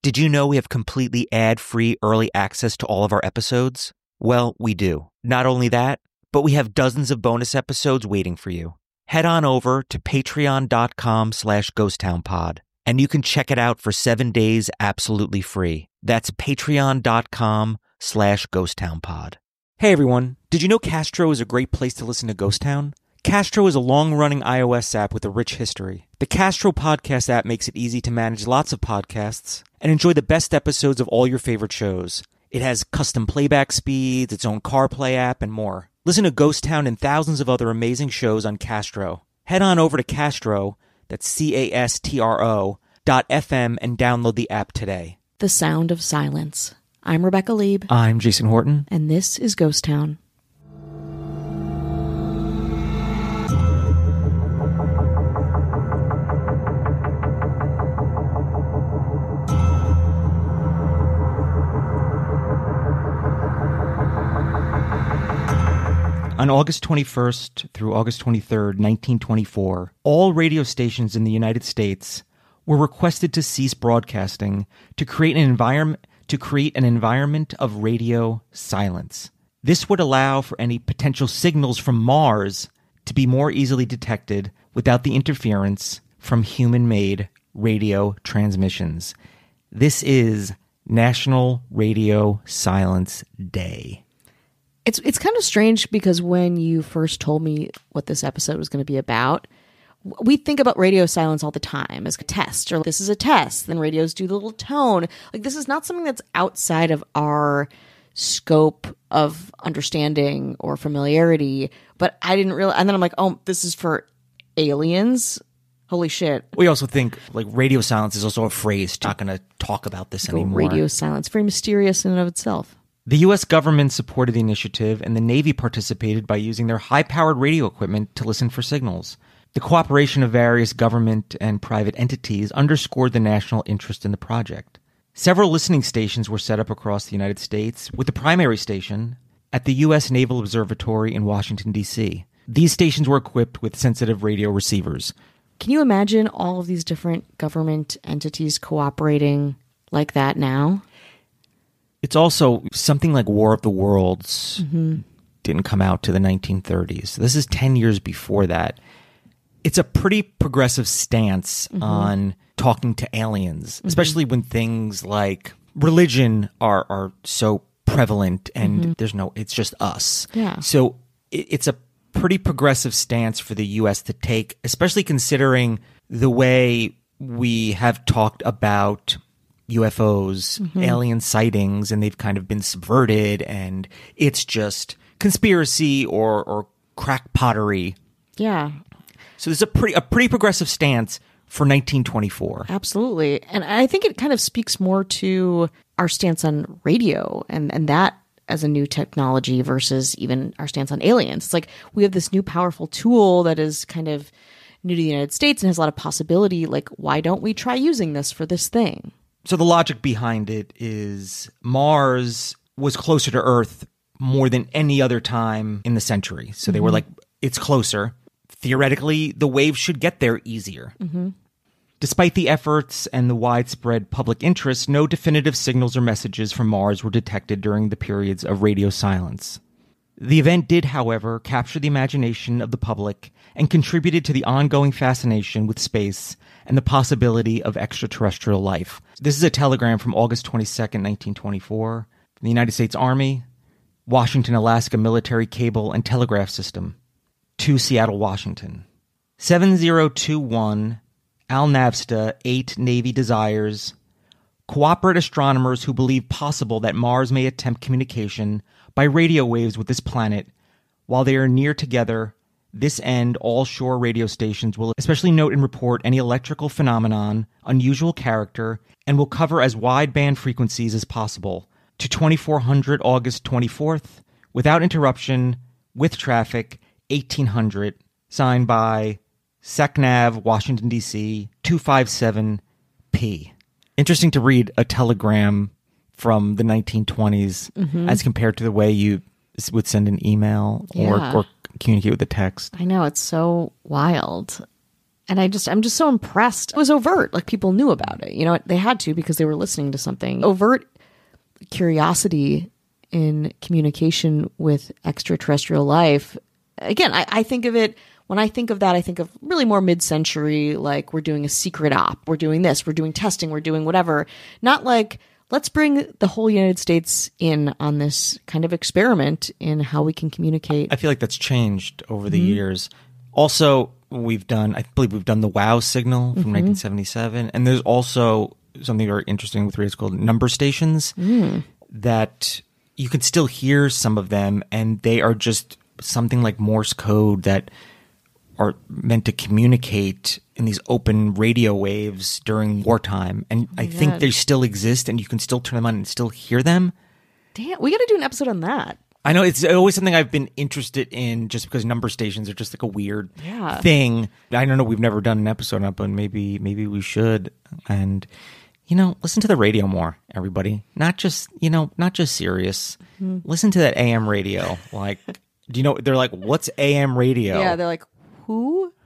Did you know we have completely ad-free early access to all of our episodes? Well, we do. Not only that, but we have dozens of bonus episodes waiting for you. Head on over to patreon.com/ghosttownpod, and you can check it out for 7 days absolutely free. That's patreon.com/ghosttownpod. Hey everyone, did you know Castro is a great place to listen to Ghost Town? Castro is a long-running iOS app with a rich history. The Castro Podcast app makes it easy to manage lots of podcasts and enjoy the best episodes of all your favorite shows. It has custom playback speeds, its own CarPlay app, and more. Listen to Ghost Town and thousands of other amazing shows on Castro. Head on over to Castro, that's CASTRO.FM, and download the app today. The Sound of Silence. I'm Rebecca Lieb. I'm Jason Horton. And this is Ghost Town. On August 21st through August 23rd, 1924, all radio stations in the United States were requested to cease broadcasting to create an environment of radio silence. This would allow for any potential signals from Mars to be more easily detected without the interference from human-made radio transmissions. This is National Radio Silence Day. It's kind of strange because when you first told me what this episode was going to be about, we think about radio silence all the time as a test, or this is a test, then radios do the little tone. Like, this is not something that's outside of our scope of understanding or familiarity, but I didn't realize, and then I'm like, oh, this is for aliens? Holy shit. We also think, like, radio silence is also a phrase. Not going to talk about this anymore. Radio silence, very mysterious in and of itself. The U.S. government supported the initiative, and the Navy participated by using their high-powered radio equipment to listen for signals. The cooperation of various government and private entities underscored the national interest in the project. Several listening stations were set up across the United States, with the primary station at the U.S. Naval Observatory in Washington, D.C. These stations were equipped with sensitive radio receivers. Can you imagine all of these different government entities cooperating like that now? It's also something like War of the Worlds didn't come out to the 1930s. This is 10 years before that. It's a pretty progressive stance on talking to aliens, especially when things like religion are so prevalent and it's just us. Yeah. So it's a pretty progressive stance for the U.S. to take, especially considering the way we have talked about UFOs, alien sightings, and they've kind of been subverted, and it's just conspiracy or crack pottery. Yeah. So there's a pretty progressive stance for 1924. Absolutely. And I think it kind of speaks more to our stance on radio and that as a new technology versus even our stance on aliens. It's like we have this new powerful tool that is kind of new to the United States and has a lot of possibility. Like, why don't we try using this for this thing? So the logic behind it is Mars was closer to Earth more than any other time in the century. So they were like, it's closer. Theoretically, the waves should get there easier. Despite the efforts and the widespread public interest, no definitive signals or messages from Mars were detected during the periods of radio silence. The event did, however, capture the imagination of the public and contributed to the ongoing fascination with space and the possibility of extraterrestrial life. This is a telegram from August 22nd, 1924, from the United States Army, Washington, Alaska Military Cable and Telegraph System, to Seattle, Washington. 7021 Al Navsta, 8 Navy desires cooperate astronomers who believe possible that Mars may attempt communication by radio waves with this planet while they are near together. This end, all shore radio stations will especially note and report any electrical phenomenon, unusual character, and will cover as wide band frequencies as possible to 2400 August 24th, without interruption, with traffic, 1800, signed by SecNav, Washington, D.C., 257P. Interesting to read a telegram from the 1920s as compared to the way you would send an email or communicate with a text. I know, it's so wild. And I'm just so impressed. It was overt. Like, people knew about it. You know, they had to because they were listening to something. Overt curiosity in communication with extraterrestrial life. Again, I think of it, when I think of that, I think of really more mid-century, like we're doing a secret op, we're doing this, we're doing testing, we're doing whatever. Not like, let's bring the whole United States in on this kind of experiment in how we can communicate. I feel like that's changed over the years. Also, I believe we've done the WOW signal from 1977. And there's also something very interesting with radio. It's called number stations that you can still hear some of them, and they are just something like Morse code that are meant to communicate in these open radio waves during wartime. And I think they still exist, and you can still turn them on and still hear them. Damn, we got to do an episode on that. I know it's always something I've been interested in, just because number stations are just like a weird thing. I don't know. We've never done an episode on it, but maybe we should. And, listen to the radio more, everybody. Not just Sirius. Listen to that AM radio. Like, they're like, what's AM radio? Yeah, they're like, who?